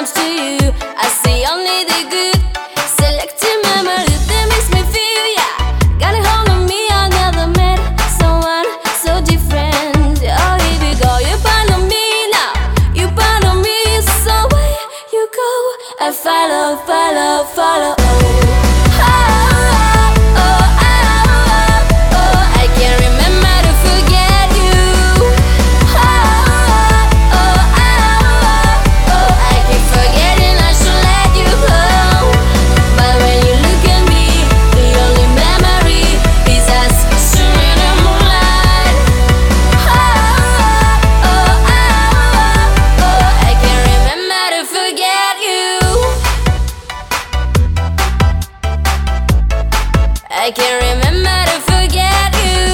comes to you, I see only the good. Selecting memories that makes me feel, yeah. Got a hold on me, I never met someone so different. Oh, here we go, you follow me now. You follow me, so where you go, I follow, follow, follow. I can't remember to forget you.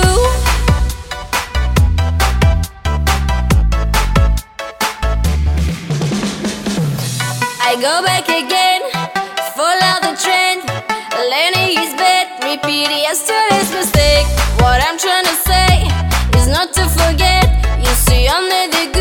I go back again, follow the trend, learning his bed, repeat yesterday's mistake. What I'm trying to say is not to forget. You see only the